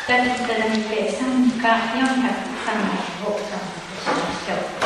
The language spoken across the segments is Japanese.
立ちいただいて賛歌403枚を賛美しましょう。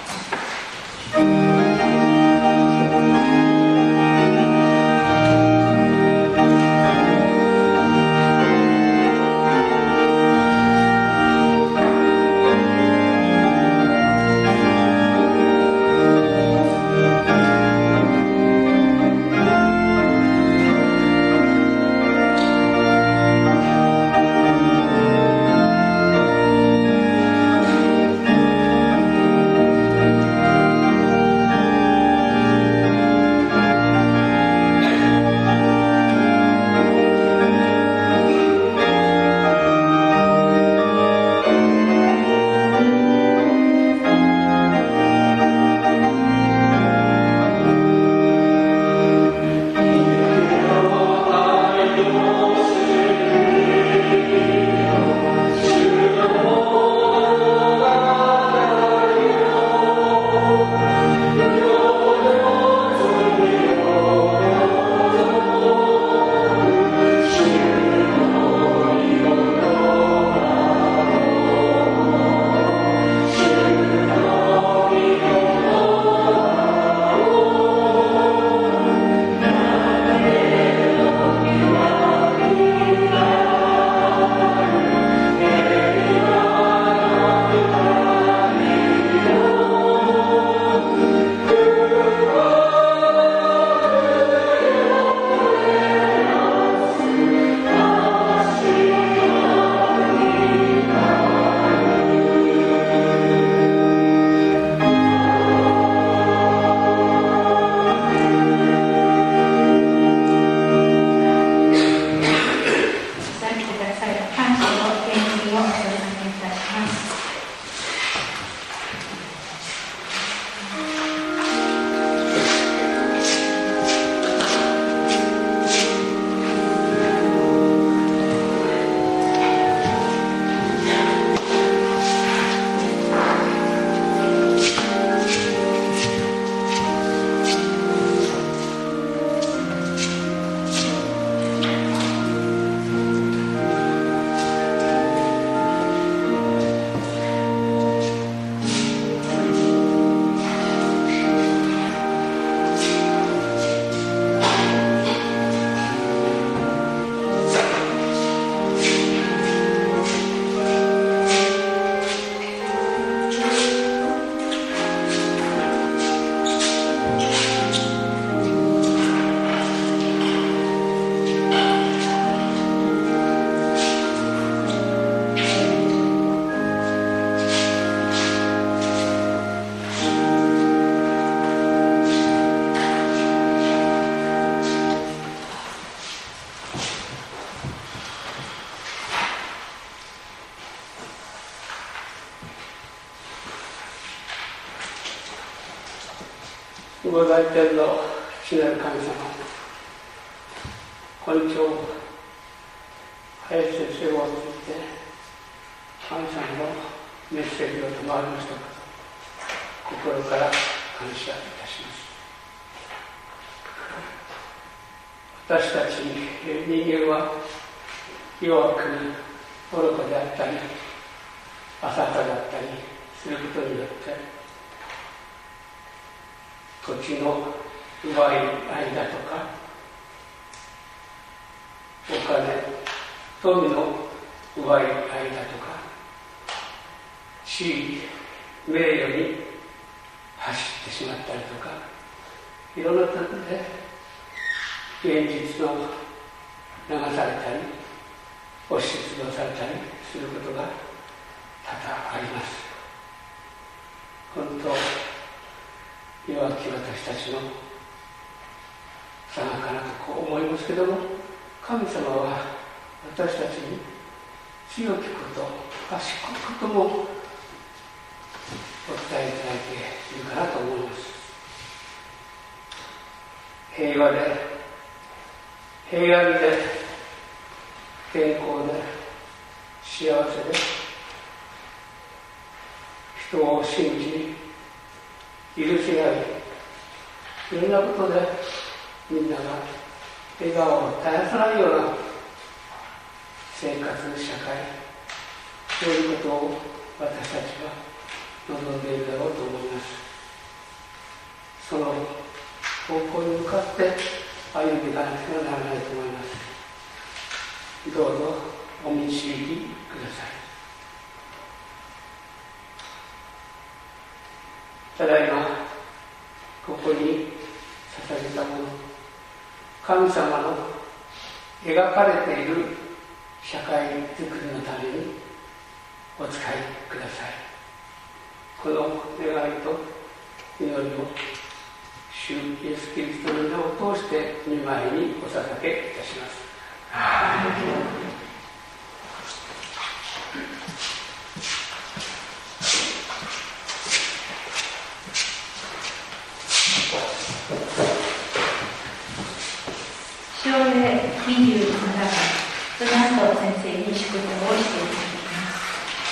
ご在天の父なる神様、今日林先生を通じて神様のメッセージを賜りましたこと心から感謝いたします。私たち人間は弱く愚かであったり浅はかだったりすることによって土地の奪い合いだとかお金富の奪い合いだとか地位名誉に走ってしまったりとかいろんなところで現実の流されたり押しつぶされたりすることが多々あります。本当弱き私たちのさなかなとこう思いますけども、神様は私たちに強きこと賢いこともお伝えいただいているかなと思います。平和で平安で健康で幸せで人を信じ許し合い、いろんなことでみんなが笑顔を絶やさないような生活、社会そういうことを私たちは望んでいるだろうと思います。その方向に向かって歩んでいかなくてはならないと思います。どうぞお導きください。ただいまここに捧げたもの、神様の描かれている社会づくりのためにお使いください。この願いと祈りを主イエス・キリストの名を通して御前にお捧げいたします。 章例27番、その後先生に祝祷をしていただきます。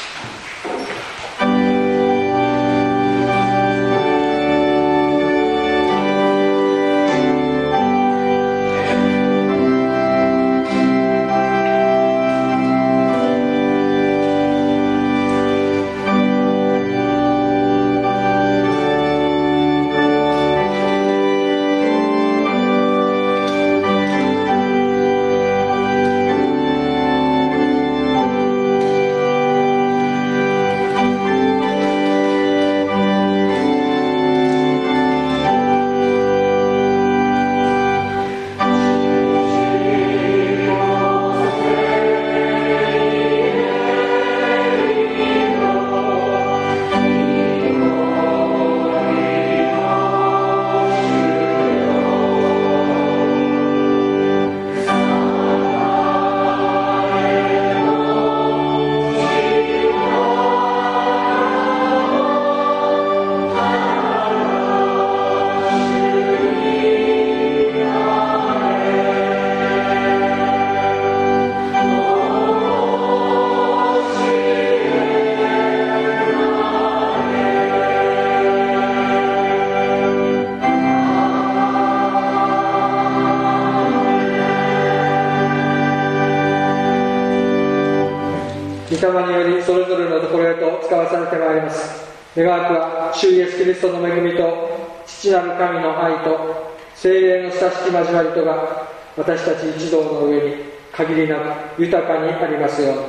御霊によりそれぞれのところへと使わされてまいります。願わくは主イエスキリストの恵みと父なる神の愛と聖霊の親しき交わりとが私たち一同の上に限りなく豊かにありますように。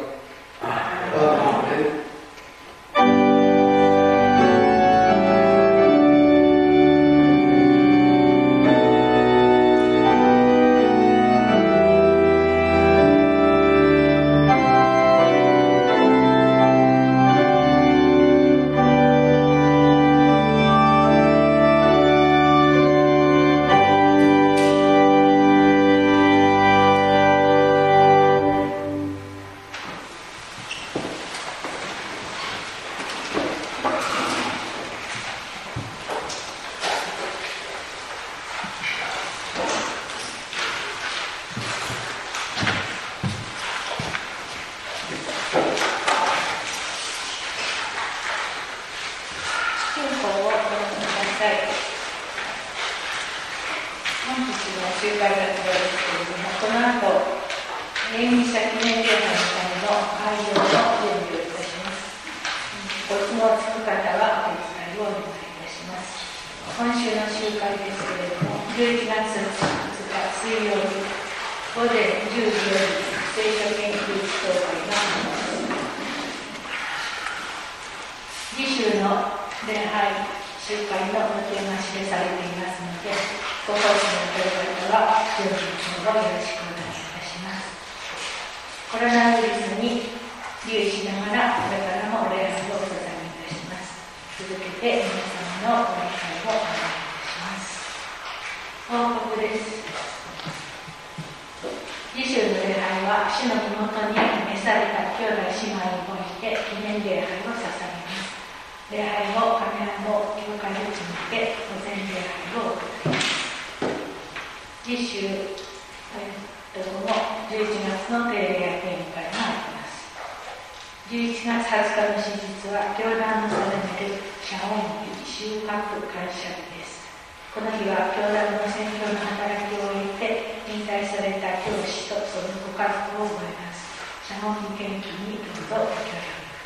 謝恩に元気にどうぞお協力ください。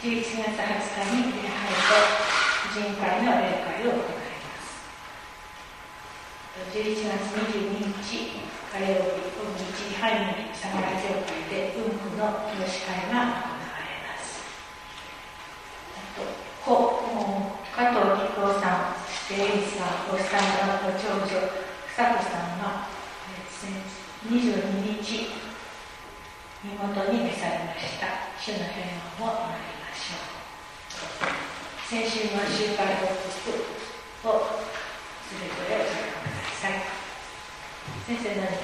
11月20日に礼拝と婦人会の礼会を行います。11月22日火曜日午後1時半に相良教会で文具の教師会が行われます。加藤紀子さん、そしてエリさん、お三方の長女、房子さんは22日、身元に召されました。主の平安を祈りましょう。先週の集会報告をそれぞれお願いください。先生何か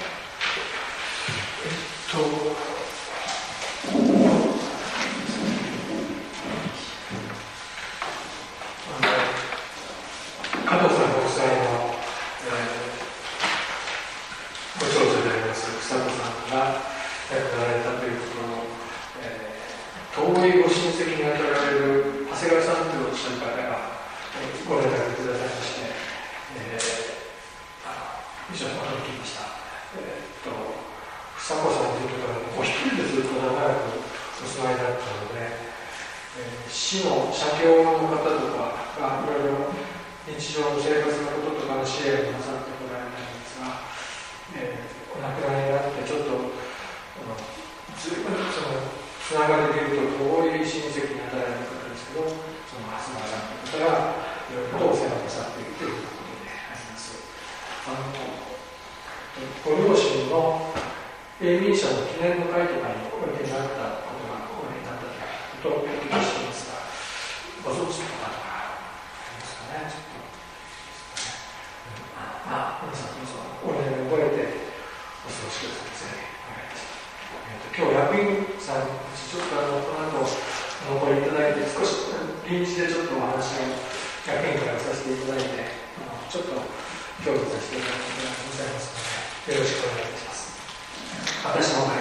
加藤さんご夫妻の、ご長女であります草子さんが亡くなられたということの、遠いご親戚にあたられる長谷川さんというおっしゃる方が、ご連絡くださいまして、一緒にお話を聞きました。草子さんという方はお一人でずっと長らくお住まいだったので、市の社協の方とかがいろいろ日常の生活のこととかの支援をなさってこられたんですが、お亡くなりになってちょっとずいぶんつながりでいうと遠い親戚に当たられる方ですけど、その長谷川さんという方がいろいろとお世話をなさっているということであります。ご両親の永民者の記念の会とかにおいでになったことがおいでになったということをお聞きしていますが、ご存知の方がありますかね。ちょっと皆さんどうぞお礼を覚えてお過ごしください。今日役員さんちょっとこの後お残りいただいて、少し臨時でちょっとお話を役員からさせていただいて、ちょっと協議させていただくことがございますので、よろしくお願いいたします。私の